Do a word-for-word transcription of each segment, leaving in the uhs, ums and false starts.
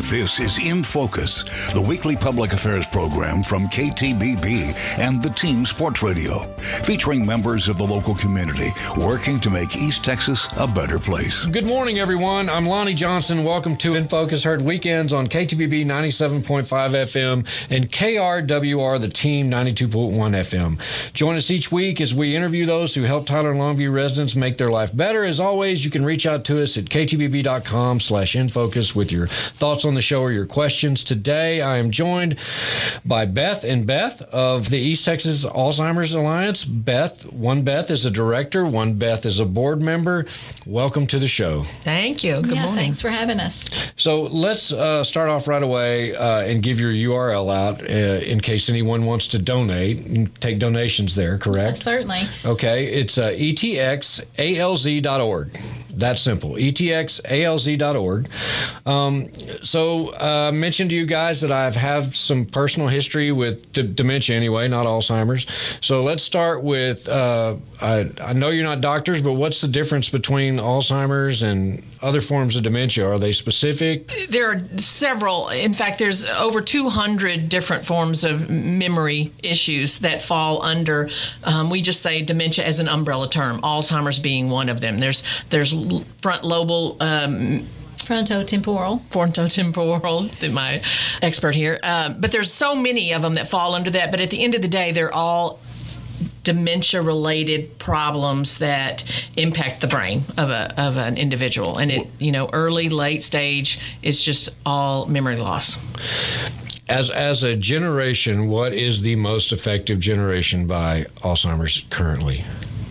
This is In Focus, the weekly public affairs program from K T B B and the Team Sports Radio, featuring members of the local community working to make East Texas a better place. Good morning, everyone. I'm Lonnie Johnson. Welcome to In Focus, heard weekends on K T B B ninety-seven point five F M and K R W R, the Team ninety-two point one F M. Join us each week as we interview those who help Tyler and Longview residents make their life better. As always, you can reach out to us at k t b b dot com slash in focus with your thoughts on the show or your questions. Today, I am joined by Beth and Beth of the East Texas Alzheimer's Alliance. Beth, one Beth is a director, one Beth is a board member. Welcome to the show. Thank you. Good yeah, morning. Thanks for having us. So let's uh, start off right away uh, and give your U R L out uh, in case anyone wants to donate and take donations there, correct? Yeah, certainly. Okay, it's uh, e t x a l z dot org. That's simple, e t x a l z dot org. Um, so I uh, mentioned to you guys that I've had some personal history with d- dementia anyway, not Alzheimer's. So let's start with, uh, I, I know you're not doctors, but what's the difference between Alzheimer's and other forms of dementia? Are they specific? There are several. In fact, there's over two hundred different forms of memory issues that fall under, um, we just say dementia as an umbrella term, Alzheimer's being one of them. There's there's front lobal um, Frontotemporal. Frontotemporal, my expert here. Um, but there's so many of them that fall under that. But at the end of the day, they're all dementia-related problems that impact the brain of a of an individual. And it, you know, early, late stage, it's just all memory loss. As as a generation, what is the most effective generation by Alzheimer's currently?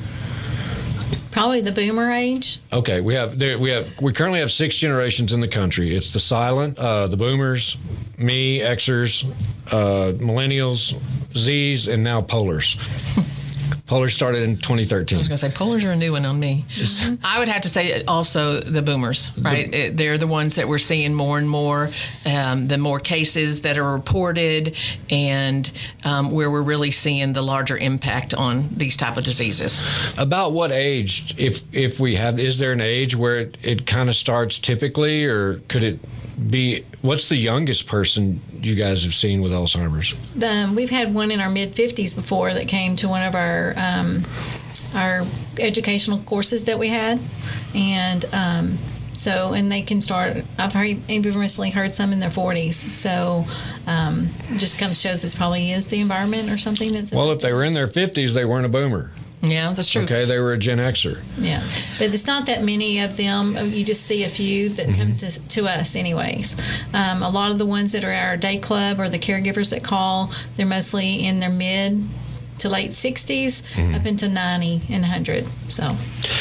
Probably the boomer age. Okay, we have there, we have we currently have six generations in the country. It's the silent, uh, the boomers, me, Xers, uh, millennials, Zs, and now polars. Polars started in twenty thirteen. I was going to say, polars are a new one on me. Mm-hmm. I would have to say also the boomers, right? The, They're the ones that we're seeing more and more, um, the more cases that are reported, and um, where we're really seeing the larger impact on these type of diseases. About what age, if if we have, is there an age where it, it kind of starts typically, or could it be, what's the youngest person you guys have seen with Alzheimer's? The, we've had one in our mid fifties before that came to one of our um, our educational courses that we had, and um, so and they can start. I've heard, even recently heard some in their forties. So um, it just kind of shows this probably is the environment or something that's. Well, if they were in their fifties, they weren't a boomer. Yeah, that's true. Okay, they were a Gen Xer. Yeah, but it's not that many of them. You just see a few that mm-hmm. come to, to us anyways. Um, a lot of the ones that are at our day club or the caregivers that call, they're mostly in their mid to late sixties mm-hmm. up into ninety and one hundred. So,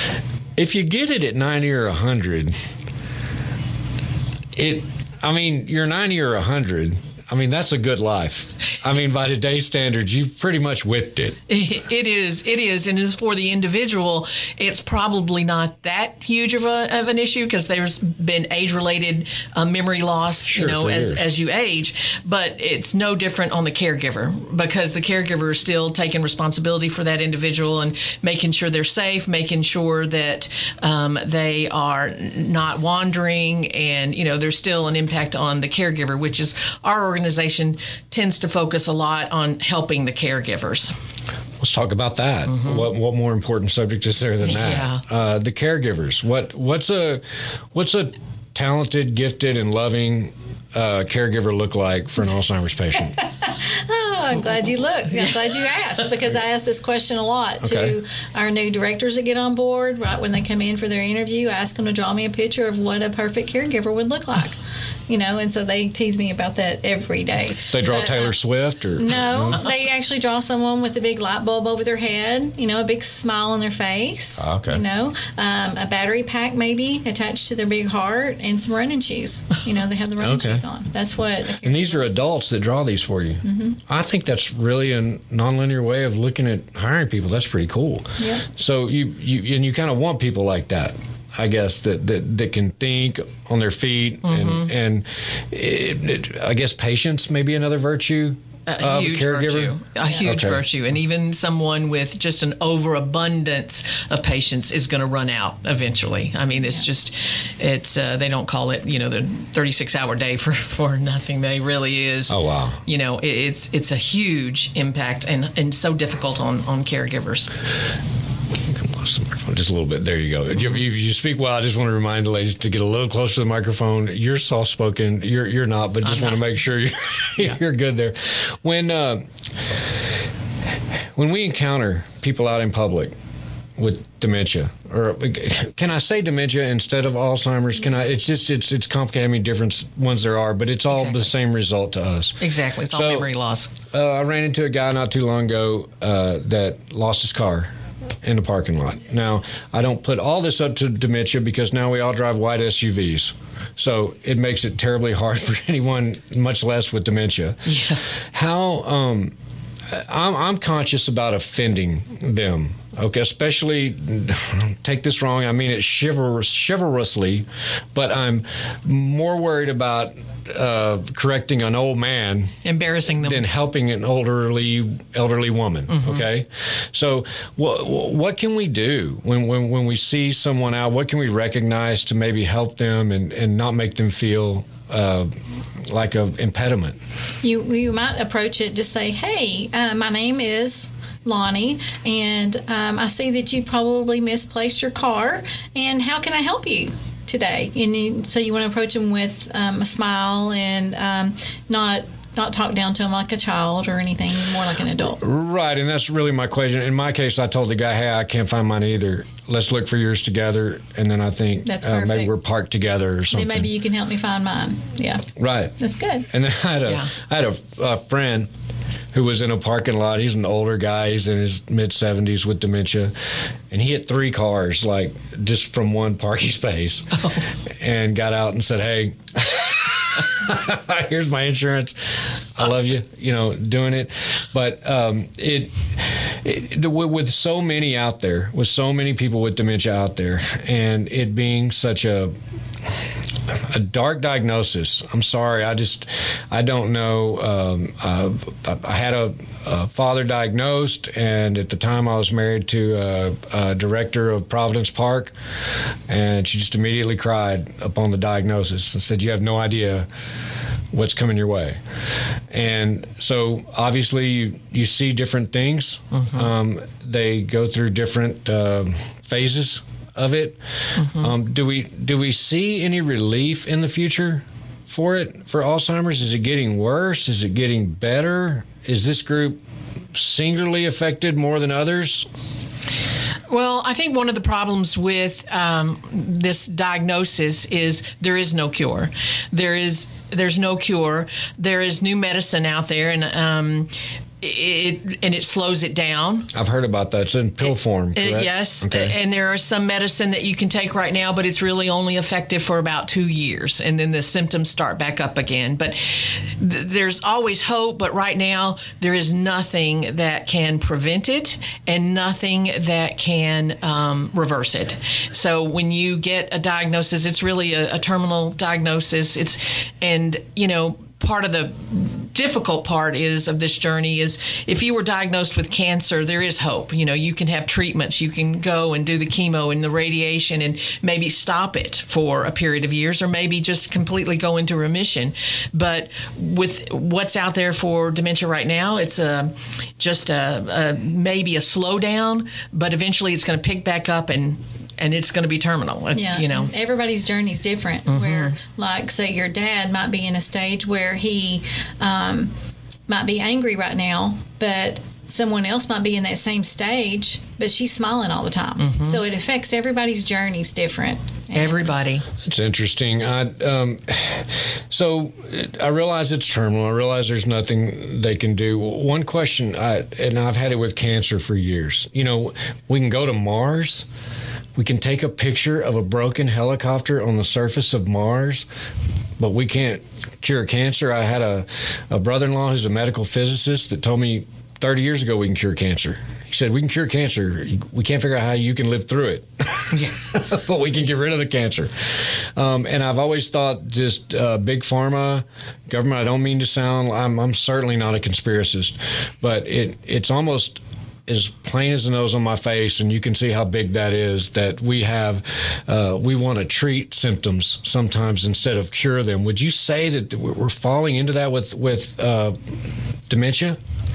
if you get it at ninety or one hundred, it, I mean, you're ninety or one hundred. I mean, that's a good life. I mean, by today's standards, you've pretty much whipped it. It is. It is. And as for the individual, it's probably not that huge of, a, of an issue because there's been age-related uh, memory loss, sure, you know, as, as you age. But it's no different on the caregiver because the caregiver is still taking responsibility for that individual and making sure they're safe, making sure that um, they are not wandering. And, you know, there's still an impact on the caregiver, which is our organization. Organization tends to focus a lot on helping the caregivers. Let's talk about that. Mm-hmm. What what more important subject is there than that? Yeah. Uh, the caregivers. What what's a what's a talented, gifted, and loving uh, caregiver look like for an Alzheimer's patient? Oh, I'm glad you looked. I'm glad you asked because I ask this question a lot okay. to our new directors that get on board. Right when they come in for their interview, I ask them to draw me a picture of what a perfect caregiver would look like. You know, and so they tease me about that every day. They draw but, Taylor uh, Swift? or No, no, they actually draw someone with a big light bulb over their head, you know, a big smile on their face. Oh, okay. You know, um, a battery pack maybe attached to their big heart and some running shoes. You know, they have the running okay. shoes on. That's what. And these are adults that draw these for you. Mm-hmm. I think that's really a nonlinear way of looking at hiring people. That's pretty cool. Yeah. So you, you and you kind of want people like that. I guess that, that, that can think on their feet, mm-hmm. and and it, it, I guess patience may be another virtue. a of huge a caregiver? virtue, a huge Okay. virtue, and even someone with just an overabundance of patients is going to run out eventually. I mean, it's just, it's uh, they don't call it, you know, the thirty-six hour day for, for nothing. They really is. Oh, wow. You know, it, it's it's a huge impact and, and so difficult on, on caregivers. Just a little bit. There you go. If you, if you speak well, I just want to remind the ladies to get a little closer to the microphone. You're soft spoken. You're you're not, but just I'm want to not. make sure you're, Yeah. you're good there. When uh, when we encounter people out in public with dementia, or can I say dementia instead of Alzheimer's? Can I? It's just it's it's complicated. I mean, different ones there are, but it's all Exactly. the same result to us. Exactly. It's all So- memory loss. Uh, I ran into a guy not too long ago uh, that lost his car in the parking lot. Now, I don't put all this up to dementia because now we all drive white S U Vs. So it makes it terribly hard for anyone, much less with dementia. Yeah. How, um, I'm, I'm conscious about offending them. Okay, especially, take this wrong, I mean it chivalrous, chivalrously, but I'm more worried about uh, correcting an old man Embarrassing them. than helping an elderly elderly woman. Okay, so what what can we do when, when when we see someone out? What can we recognize to maybe help them and, and not make them feel uh, like an impediment? You you might approach it, just say, "Hey, uh, my name is Lonnie, and um, I see that you probably misplaced your car, and how can I help you today?" And you, so you want to approach them with um, a smile and um, not not talk down to them like a child or anything, more like an adult. Right, and that's really my question. In my case, I told the guy, "Hey, I can't find mine either. Let's look for yours together." And then I think That's uh, maybe perfect. we're parked together or something. Then maybe you can help me find mine. Yeah, Right. that's good. And then I had a Yeah. I had a, a friend who was in a parking lot. He's an older guy. He's in his mid seventies with dementia, and he hit three cars like just from one parking space, and got out and said, "Hey, here's my insurance. I love you." You know, doing it, but um, it. It, with so many out there, with so many people with dementia out there, and it being such a a dark diagnosis. I'm sorry, I just I don't know. Um, uh, I had a, a father diagnosed, and at the time I was married to a, a director of Providence Park, and she just immediately cried upon the diagnosis and said, "You have no idea what's coming your way." And so obviously you, you see different things. Mm-hmm. Um, they go through different uh, phases of it. Mm-hmm. Um, do we do we see any relief in the future for it, for Alzheimer's? Is it getting worse? Is it getting better? Is this group singularly affected more than others? Well, I think one of the problems with um, this diagnosis is there is no cure. There is there's no cure. There is new medicine out there, and um, it and it slows it down. I've heard about that. It's in pill form, correct? It, yes, Okay. and there are some medicine that you can take right now, but it's really only effective for about two years, and then the symptoms start back up again. But th- there's always hope, but right now there is nothing that can prevent it and nothing that can um, reverse it. So when you get a diagnosis, it's really a, a terminal diagnosis. It's, and, you know, part of the difficult part is of this journey is if you were diagnosed with cancer, there is hope. You know, you can have treatments. You can go and do the chemo and the radiation and maybe stop it for a period of years, or maybe just completely go into remission. But with what's out there for dementia right now, it's a just a, a maybe a slowdown, but eventually it's going to pick back up and and it's going to be terminal. Yeah, you know. and everybody's journey is different. Mm-hmm. Where, like, say your dad might be in a stage where he um, might be angry right now, but someone else might be in that same stage, but she's smiling all the time. Mm-hmm. So it affects everybody's journeys different. Everybody. It's interesting. I um, so I realize it's terminal. I realize there's nothing they can do. One question, I, and I've had it with cancer for years. You know, we can go to Mars. We can take a picture of a broken helicopter on the surface of Mars, but we can't cure cancer. I had a, a brother-in-law who's a medical physicist that told me thirty years ago we can cure cancer. He said, we can cure cancer. We can't figure out how you can live through it. Yeah. But we can get rid of the cancer. Um, and I've always thought just uh, big pharma, government, I don't mean to sound, I'm, I'm certainly not a conspiracist, but it it's almost as plain as the nose on my face, and you can see how big that is, that we have, uh, we want to treat symptoms sometimes instead of cure them. Would you say that we're falling into that with, with uh, dementia?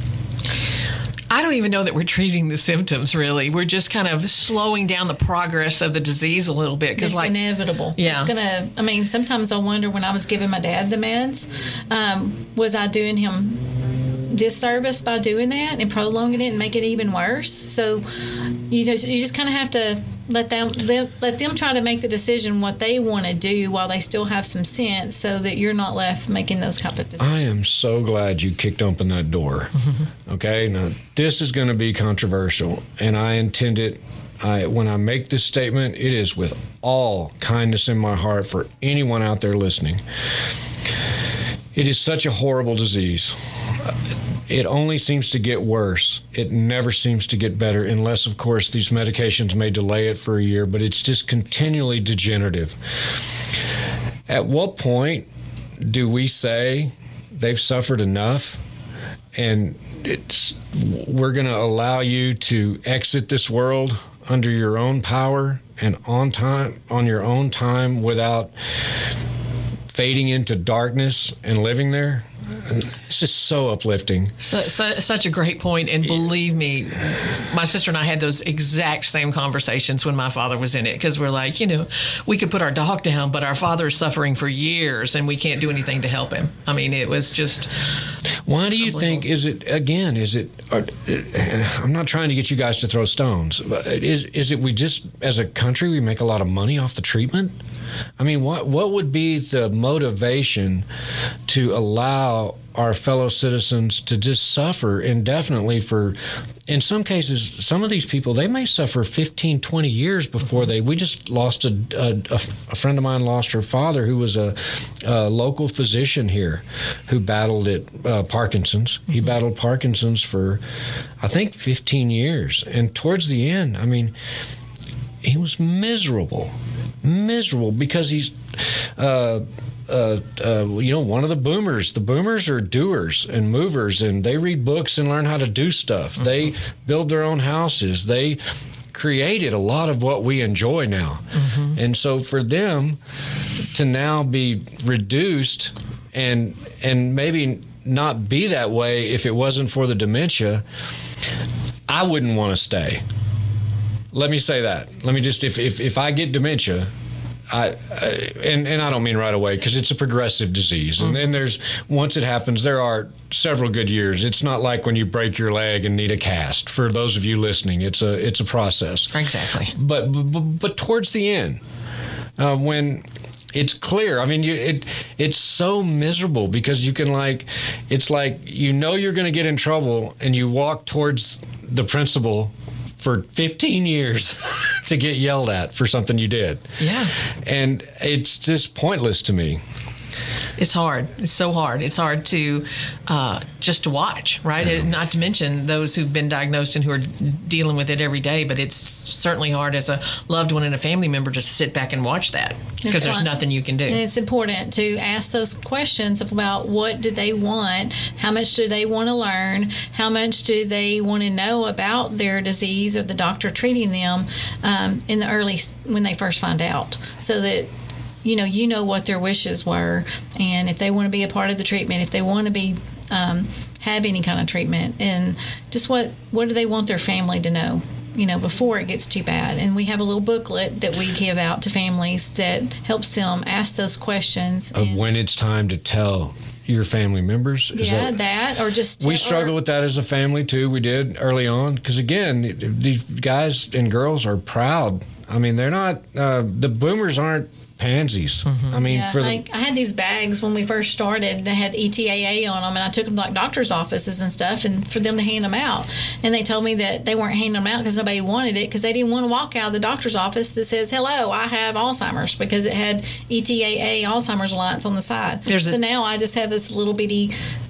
I don't even know that we're treating the symptoms, really. We're just kind of slowing down the progress of the disease a little bit. It's like, inevitable. Yeah. It's gonna, I mean, sometimes I wonder when I was giving my dad the meds, um, was I doing him disservice by doing that and prolonging it and make it even worse? So, you know, you just kind of have to let them let them try to make the decision what they want to do while they still have some sense, so that you're not left making those kind of decisions. I am so glad you kicked open that door. Okay, now this is going to be controversial, and I intend it. I, when I make this statement, it is with all kindness in my heart for anyone out there listening. It is such a horrible disease. It only seems to get worse. It never seems to get better, unless, of course, these medications may delay it for a year, but it's just continually degenerative. At what point do we say they've suffered enough and it's, we're going to allow you to exit this world under your own power and on time, on your own time, without fading into darkness and living there? It's just so uplifting. So, so, such a great point. And believe me, my sister and I had those exact same conversations when my father was in it, because we're like, you know, we could put our dog down, but our father is suffering for years and we can't do anything to help him. I mean, it was just... Why do you think, is it, again, is it, uh, I'm not trying to get you guys to throw stones, but is, is it we just, as a country, we make a lot of money off the treatment? I mean, what what would be the motivation to allow our fellow citizens to just suffer indefinitely for, in some cases, some of these people, they may suffer fifteen, twenty years before they, we just lost a, a, a friend of mine lost her father, who was a, a local physician here who battled it, uh, Parkinson's. Mm-hmm. He battled Parkinson's for, I think, fifteen years. And towards the end, I mean, he was miserable. Miserable because he's, uh, uh, uh, you know, one of the boomers. The boomers are doers and movers, and they read books and learn how to do stuff. Mm-hmm. They build their own houses. They created a lot of what we enjoy now. Mm-hmm. And so for them to now be reduced and and maybe not be that way if it wasn't for the dementia, I wouldn't want to stay. Let me say that. Let me just, if if, if I get dementia, I, I and, and I don't mean right away, because it's a progressive disease. And then there's, once it happens, there are several good years. It's not like when you break your leg and need a cast. For those of you listening, it's a it's a process. Exactly. But but, but towards the end, uh, when it's clear, I mean, you, it it's so miserable because you can like, it's like you know you're going to get in trouble and you walk towards the principal for fifteen years to get yelled at for something you did. Yeah. And it's just pointless to me. It's hard. It's so hard. It's hard to uh, just to watch, right? Yeah. Not to mention those who've been diagnosed and who are dealing with it every day. But it's certainly hard as a loved one and a family member to sit back and watch that, because there's nothing you can do. And it's important to ask those questions about what do they want, how much do they want to learn, how much do they want to know about their disease or the doctor treating them um, in the early, when they first find out, so that you know, you know what their wishes were, and if they want to be a part of the treatment, if they want to be um, have any kind of treatment, and just what what do they want their family to know, you know, before it gets too bad. And we have a little booklet that we give out to families that helps them ask those questions. Of and, when it's time to tell your family members. Is yeah, that, that or just we or, struggle with that as a family too. We did early on, because again, these guys and girls are proud. I mean, they're not uh, the boomers aren't pansies. Mm-hmm. I mean, yeah, for the, I, I had these bags when we first started that had E T A A on them, and I took them to like doctors' offices and stuff, and for them to hand them out. And they told me that they weren't handing them out because nobody wanted it, because they didn't want to walk out of the doctor's office that says, "Hello, I have Alzheimer's," because it had E T A A Alzheimer's Alliance on the side. There's so a, now I just have this little bitty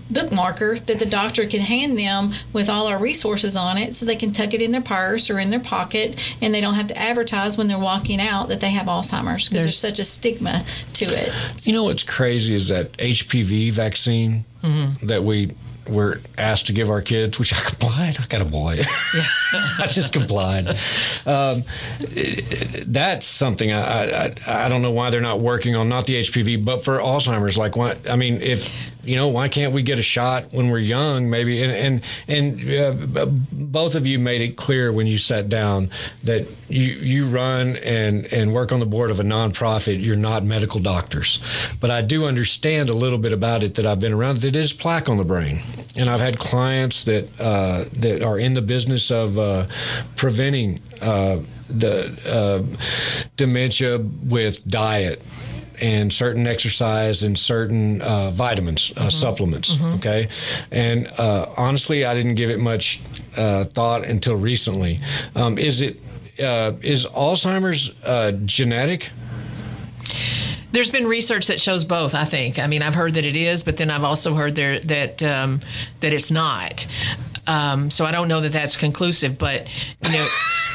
bookmarker that the doctor can hand them with all our resources on it, so they can tuck it in their purse or in their pocket, and they don't have to advertise when they're walking out that they have Alzheimer's, because there's, there's such a stigma to it. You know what's crazy is that H P V vaccine mm-hmm. that we were asked to give our kids, which I complied. I got a boy. Yeah. I just complied. Um, that's something I, I I don't know why they're not working on, not the H P V, but for Alzheimer's. Like, why, I mean, if, you know, why can't we get a shot when we're young, maybe? And and, and uh, both of you made it clear when you sat down that you, you run and, and work on the board of a nonprofit. You're not medical doctors. But I do understand a little bit about it that I've been around. That it is plaque on the brain. And I've had clients that uh, that are in the business of uh, preventing uh, the uh, dementia with diet and certain exercise and certain uh, vitamins, uh, mm-hmm. supplements, mm-hmm. okay? And uh, honestly, I didn't give it much uh, thought until recently. Um, is it uh, is Alzheimer's uh, genetic? There's been research that shows both, I think. I mean, I've heard that it is, but then I've also heard there that um, that it's not. Um, so I don't know that that's conclusive, but, you know...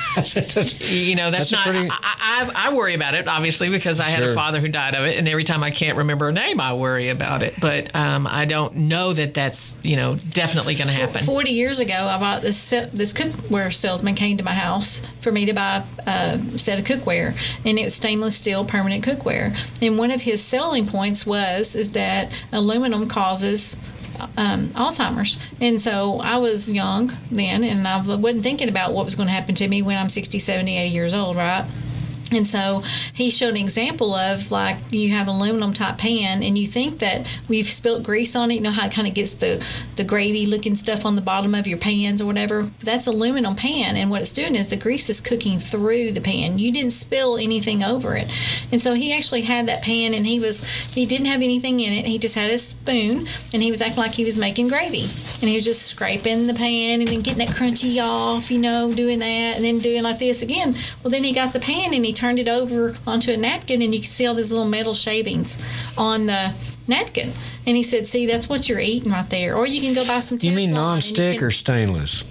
you know, that's, that's not. Pretty... I, I I worry about it, obviously, because I had sure. a father who died of it, and every time I can't remember a name, I worry about it. But um, I don't know that that's, you know, definitely going to happen. Forty years ago, I bought this this cookware salesman came to my house for me to buy a set of cookware, and it was stainless steel permanent cookware. And one of his selling points was is that aluminum causes Um, Alzheimer's. And so I was young then, and I wasn't thinking about what was going to happen to me when I'm sixty, seventy, eighty years old, right? And so he showed an example of, like, you have an aluminum type pan, and you think that we've spilt grease on it. You know how it kind of gets the, the gravy looking stuff on the bottom of your pans or whatever? That's aluminum pan, and what it's doing is the grease is cooking through the pan. You didn't spill anything over it. And so he actually had that pan, and he was he didn't have anything in it. He just had a spoon, and he was acting like he was making gravy. And he was just scraping the pan and then getting that crunchy off, you know, doing that, and then doing like this again. Well, then he got the pan, and he turned it over onto a napkin, and you could see all these little metal shavings on the napkin. And he said, see, that's what you're eating right there. Or you can go buy some Teflon. You mean non-stick can, or stainless?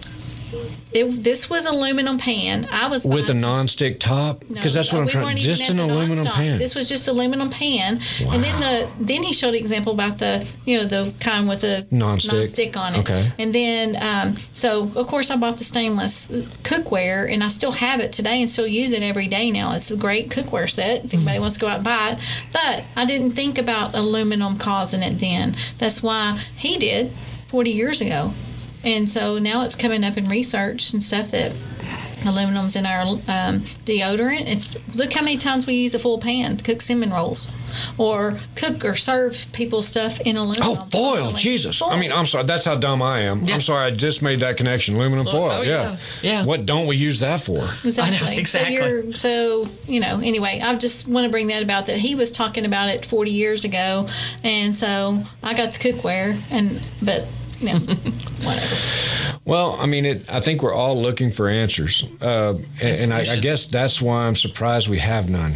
It, this was aluminum pan. I was with a non-stick top, because no, that's what I'm trying. Just an aluminum pan. This was just aluminum pan, wow. And then the then he showed an example about the you know the kind with a non-stick, non-stick on it. Okay. And then um, so of course I bought the stainless cookware, and I still have it today and still use it every day now. It's a great cookware set if anybody mm-hmm. wants to go out and buy it. But I didn't think about aluminum causing it then. That's why he did forty years ago. And so now it's coming up in research and stuff that aluminum's in our um, deodorant. It's look how many times we use a full pan to cook cinnamon rolls, or cook or serve people stuff in aluminum. Oh, foil! Jesus! Foil. I mean, I'm sorry. That's how dumb I am. Yeah. I'm sorry. I just made that connection. Aluminum well, foil. Oh, yeah. yeah, yeah. What don't we use that for? Exactly. I know, exactly. So, you're, so you know. Anyway, I just want to bring that about that he was talking about it forty years ago, and so I got the cookware, and but. No, whatever. Well, I mean, it, I think we're all looking for answers. Uh, and and I, I guess that's why I'm surprised we have none.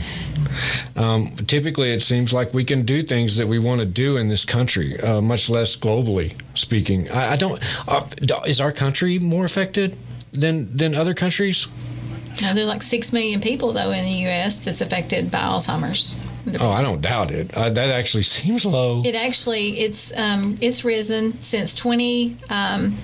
Um, typically, it seems like we can do things that we want to do in this country, uh, much less globally speaking. I, I don't. Uh, is our country more affected than, than other countries? No, there's like six million people, though, in the U S that's affected by Alzheimer's. Oh, I don't doubt it. Uh, that actually seems low. It actually, it's um, it's risen since twenty. Um,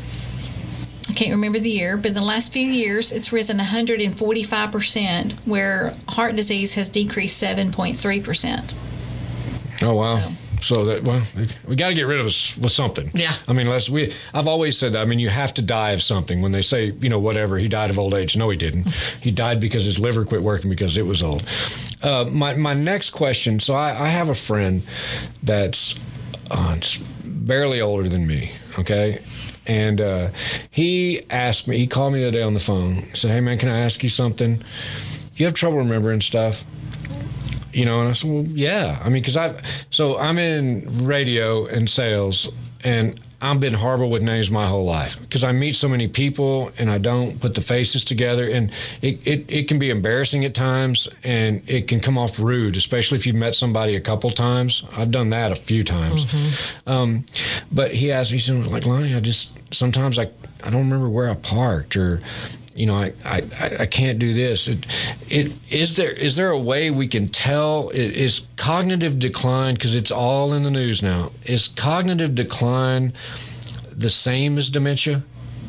I can't remember the year, but in the last few years, it's risen one hundred forty-five percent, where heart disease has decreased seven point three percent. Oh, wow. So. So that well, we got to get rid of us with something. Yeah. I mean, unless we. I've always said that. I mean, you have to die of something. When they say, you know, whatever, he died of old age. No, he didn't. He died because his liver quit working because it was old. Uh, my my next question. So I, I have a friend that's uh, barely older than me. Okay. And uh, he asked me. He called me the other day on the phone. He said, "Hey man, can I ask you something? You have trouble remembering stuff?" You know, and I said, well, yeah. I mean, because I, so I'm in radio and sales, and I've been horrible with names my whole life because I meet so many people and I don't put the faces together, and it, it, it can be embarrassing at times, and it can come off rude, especially if you've met somebody a couple times. I've done that a few times. Mm-hmm. Um, but he asked me, he said, like, Lonnie, I just, sometimes I, I don't remember where I parked, or, you know, I, I, I can't do this. It, it, is there is there a way we can tell, is cognitive decline, because it's all in the news now, is cognitive decline the same as dementia?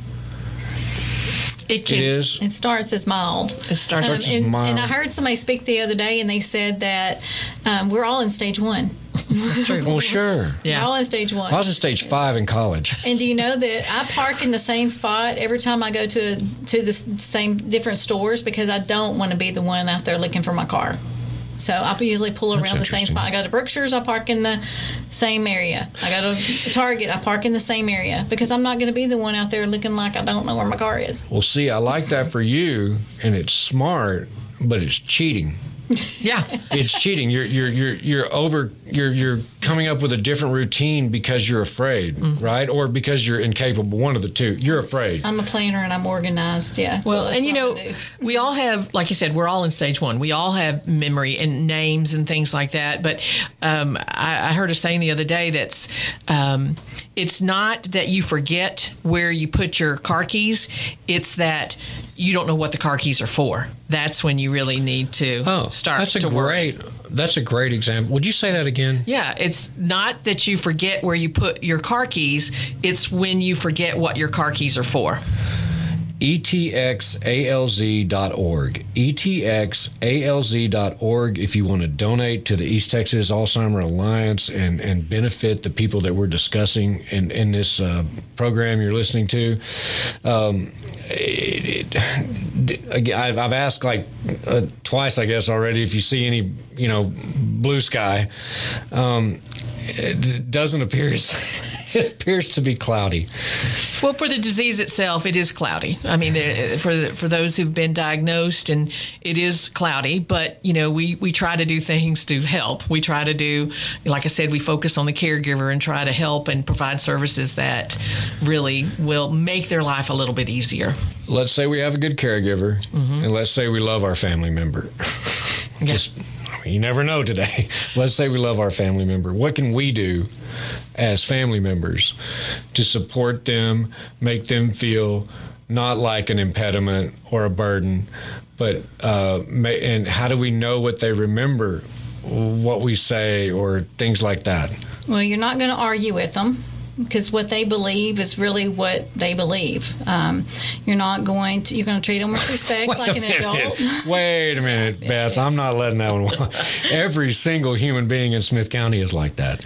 It, can, it is. It starts as mild. It starts um, as and, mild. And I heard somebody speak the other day, and they said that um, we're all in stage one. That's true. Well, sure. Yeah. We're all in stage one. I was in stage five in college. And do you know that I park in the same spot every time I go to to the same different stores, because I don't want to be the one out there looking for my car. So I usually pull That's around the same spot. I go to Brookshire's, I park in the same area. I go to Target, I park in the same area, because I'm not going to be the one out there looking like I don't know where my car is. Well, see, I like that for you, and it's smart, but it's cheating. Yeah. It's cheating. You're you're you're you're over. You're you're coming up with a different routine because you're afraid, mm-hmm. right? Or because you're incapable. One of the two. You're afraid. I'm a planner and I'm organized. Yeah. Well, so and you know, we all have, like you said, we're all in stage one. We all have memory and names and things like that. But um, I, I heard a saying the other day that's um, it's not that you forget where you put your car keys. It's that you don't know what the car keys are for. That's when you really need to oh, start that's a to great, work. That's a great example. Would you say that again? Yeah, it's not that you forget where you put your car keys. It's when you forget what your car keys are for. E T X A L Z dot org. E T X A L Z dot org if you want to donate to the East Texas Alzheimer Alliance and, and benefit the people that we're discussing in, in this uh, program you're listening to. Um, it, it, I've, I've asked like uh, twice, I guess, already, if you see any, you know, blue sky. Um, it doesn't appear, it appears to be cloudy. Well, for the disease itself, it is cloudy. I mean, for for those who've been diagnosed, and it is cloudy. But you know, we we try to do things to help. We try to do, like I said, we focus on the caregiver and try to help and provide services that really will make their life a little bit easier. Let's say we have a good caregiver, mm-hmm. and let's say we love our family member. Yeah. Just, I mean, you never know today. Let's say we love our family member. What can we do as family members to support them, make them feel not like an impediment or a burden, but uh, and how do we know what they remember, what we say, or things like that? Well, you're not going to argue with them, because what they believe is really what they believe. Um, you're not going to, you're going to treat them with respect like an adult. Wait a minute, Beth. I'm not letting that one. Every single human being in Smith County is like that.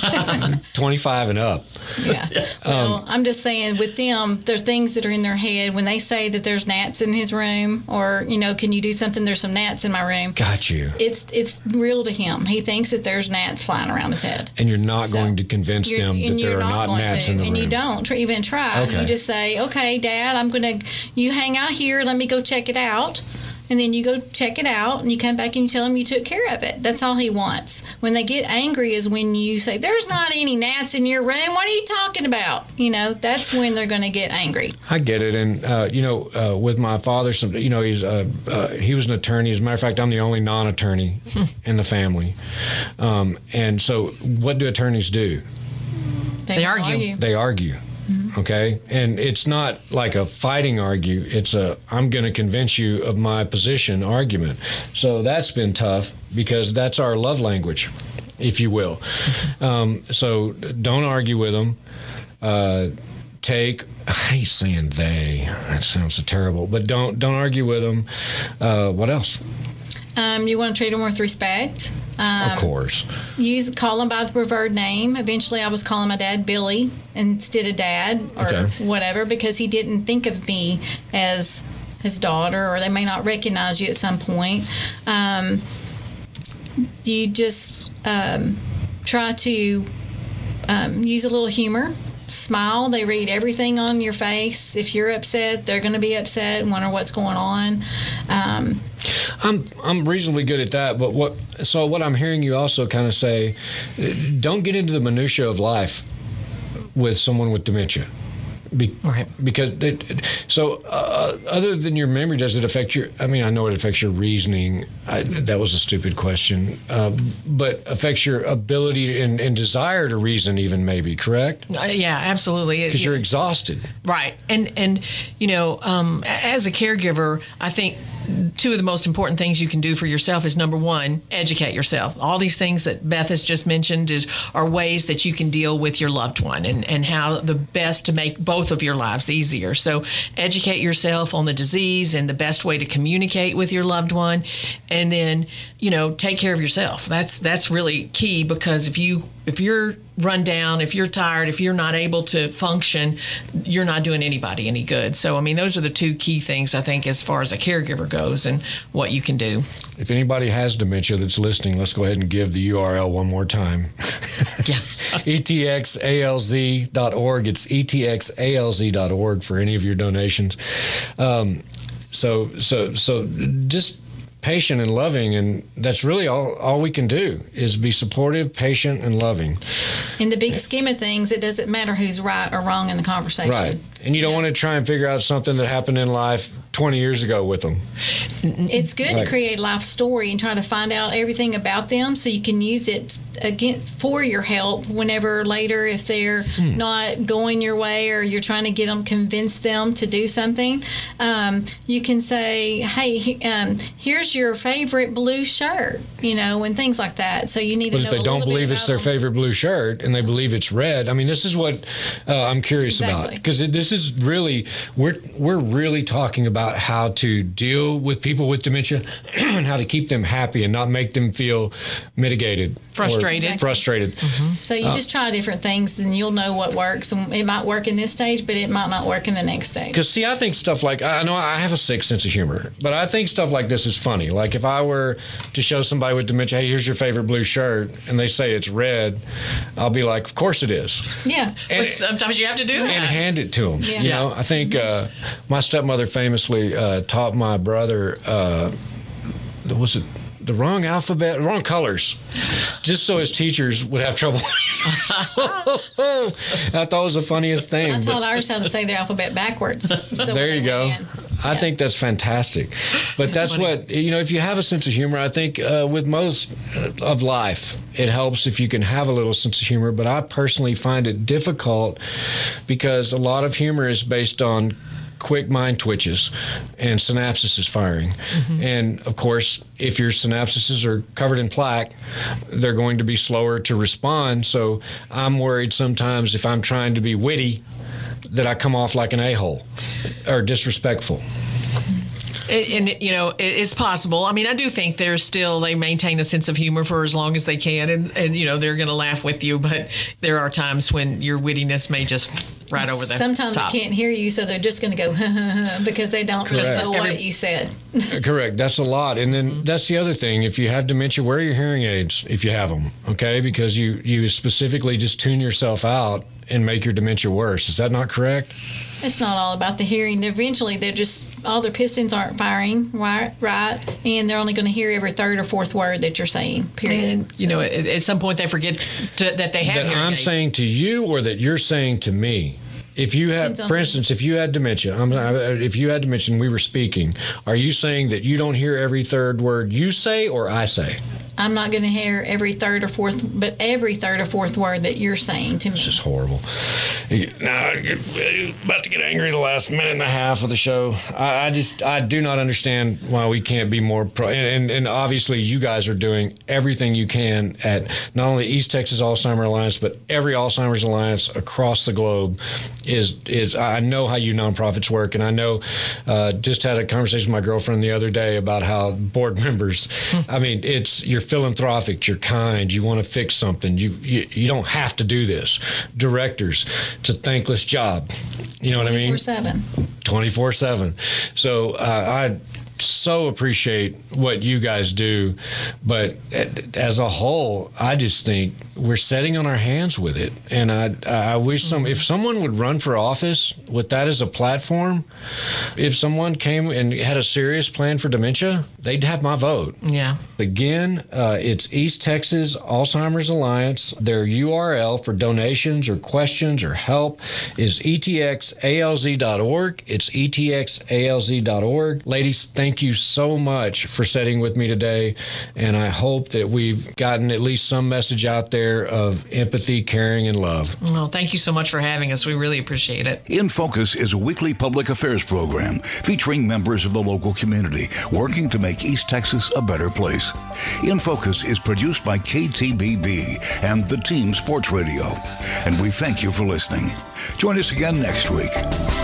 twenty-five and up. Yeah. Well, um, I'm just saying with them, there are things that are in their head when they say that there's gnats in his room, or, you know, can you do something? There's some gnats in my room. Got you. It's it's real to him. He thinks that there's gnats flying around his head. And you're not so going to convince them that there are not, not gnats to, in the and room. And you don't tr- even try. Okay. You just say, okay, Dad, I'm going to, you hang out here. Let me go check it out. And then you go check it out, and you come back and you tell him you took care of it. That's all he wants. When they get angry is when you say, there's not any gnats in your room. What are you talking about? You know, that's when they're going to get angry. I get it. And, uh, you know, uh, with my father, some, you know, he's uh, uh, he was an attorney. As a matter of fact, I'm the only non-attorney in the family. Um, and so what do attorneys do? They, they argue. argue. They argue. Mm-hmm. Okay. And it's not like a fighting argue. It's a, I'm going to convince you of my position argument. So that's been tough because that's our love language, if you will. Um, so don't argue with them. Uh, take, I hate saying they, that sounds so terrible, but don't, don't argue with them. Uh, what else? Um, you want to treat them with respect. Um, of course. Use call them by the preferred name. Eventually, I was calling my dad Billy instead of Dad or okay. whatever, because he didn't think of me as his daughter, or they may not recognize you at some point. Um, you just um, try to um, use a little humor. Smile. They read everything on your face. If you're upset, they're going to be upset and wonder what's going on. Um, I'm I'm reasonably good at that, but what so what I'm hearing you also kind of say, don't get into the minutia of life with someone with dementia? Be, Right. Because it, it- so uh, other than your memory, does it affect your? I mean, I know it affects your reasoning. I, that was a stupid question, uh, but affects your ability and, and desire to reason, even maybe. Correct? Uh, yeah, absolutely. Because you're exhausted. Right. And, and you know, um, as a caregiver, I think two of the most important things you can do for yourself is, number one, educate yourself. All these things that Beth has just mentioned is are ways that you can deal with your loved one and, and how the best to make both of your lives easier. So educate yourself on the disease and the best way to communicate with your loved one. And then, you know, take care of yourself. That's that's really key, because if you if you're run down, if you're tired, if you're not able to function, you're not doing anybody any good. So, I mean, those are the two key things, I think, as far as a caregiver goes and what you can do. If anybody has dementia that's listening, let's go ahead and give the U R L one more time. Yeah. E T X A L Z dot org. It's E T X A L Z dot org for any of your donations. Um, so, so, so just patient and loving, and that's really all, all we can do is be supportive, patient, and loving. In the big scheme of things, it doesn't matter who's right or wrong in the conversation. Right. And you don't want to try and figure out something that happened in life twenty years ago with them. It's good Right. to create a life story and try to find out everything about them so you can use it again for your help whenever later, if they're Hmm. not going your way or you're trying to get them, convince them to do something. Um, you can say, hey, he- um, here's your favorite blue shirt, you know, and things like that. So you need But to if know they a don't little bit believe it's about their them. favorite blue shirt and they believe it's red, I mean, this is what uh, I'm curious about, Exactly. because this is really we're we're really talking about how to deal with people with dementia and how to keep them happy and not make them feel mitigated, or Frustrated. Exactly. frustrated. So you just try different things and you'll know what works. And it might work in this stage, but it might not work in the next stage. Because, see, I think stuff like, I know I have a sick sense of humor, but I think stuff like this is funny. Like, if I were to show somebody with dementia, hey, here's your favorite blue shirt, and they say it's red, I'll be like, of course it is. Yeah. And, But sometimes you have to do that. and hand it to them. Yeah. You Yeah. know, I think uh, my stepmother famously uh, taught my brother, uh, was it the wrong alphabet, wrong colors, just so his teachers would have trouble. I thought it was the funniest thing. I but- taught ours how to say the alphabet backwards. So there when you they go. went in. I think that's fantastic. But that's what, you know, if you have a sense of humor, I think uh, with most of life, it helps if you can have a little sense of humor. But I personally find it difficult because a lot of humor is based on quick mind twitches and synapses is firing. Mm-hmm. And of course, if your synapses are covered in plaque, they're going to be slower to respond. So I'm worried sometimes if I'm trying to be witty, that I come off like an a-hole or disrespectful. And, and, you know, it, it's possible. I mean, I do think they're still, they maintain a sense of humor for as long as they can. And, and you know, they're going to laugh with you. But there are times when your wittiness may just right over the Sometimes top. they can't hear you, so they're just going to go because they don't Correct. know what Every- you said. Correct. That's a lot. And then that's the other thing. If you have dementia, wear your hearing aids if you have them, okay? Because you, you specifically just tune yourself out and make your dementia worse. Is that not correct? It's not all about the hearing. Eventually, they're just all their pistons aren't firing right, right, and they're only going to hear every third or fourth word that you're saying. Period. And, you know, at, at some point they forget to, that they have That hearing I'm aids. saying to you or that you're saying to me? If you have, Depends on for who. instance, if you had dementia, I'm, if you had dementia and we were speaking, are you saying that you don't hear every third word you say or I say? I'm not going to hear every third or fourth, but every third or fourth word that you're saying to me. This is horrible. Now, I'm about to get angry the last minute and a half of the show. I, I just, I do not understand why we can't be more pro. And, and, and obviously, you guys are doing everything you can at not only East Texas Alzheimer's Alliance, but every Alzheimer's Alliance across the globe. Is is I know how you nonprofits work, and I know. Uh, just had a conversation with my girlfriend the other day about how board members. I mean, it's you're philanthropic, you're kind, you want to fix something. You, you you don't have to do this. Directors, it's a thankless job. You know what I mean? twenty-four seven. twenty-four seven. So uh, I so appreciate what you guys do, but as a whole, I just think we're sitting on our hands with it. And I, I wish some, if someone would run for office with that as a platform, if someone came and had a serious plan for dementia, they'd have my vote. Yeah. Again, uh, it's East Texas Alzheimer's Alliance. Their U R L for donations or questions or help is E T X A L Z dot org. It's E T X A L Z dot org. Ladies, thank you so much for sitting with me today, and I hope that we've gotten at least some message out there of empathy, caring, and love. Well, thank you so much for having us. We really appreciate it. In Focus is a weekly public affairs program featuring members of the local community working to make East Texas a better place. In Focus is produced by K T B B and the Team Sports Radio, and we thank you for listening. Join us again next week.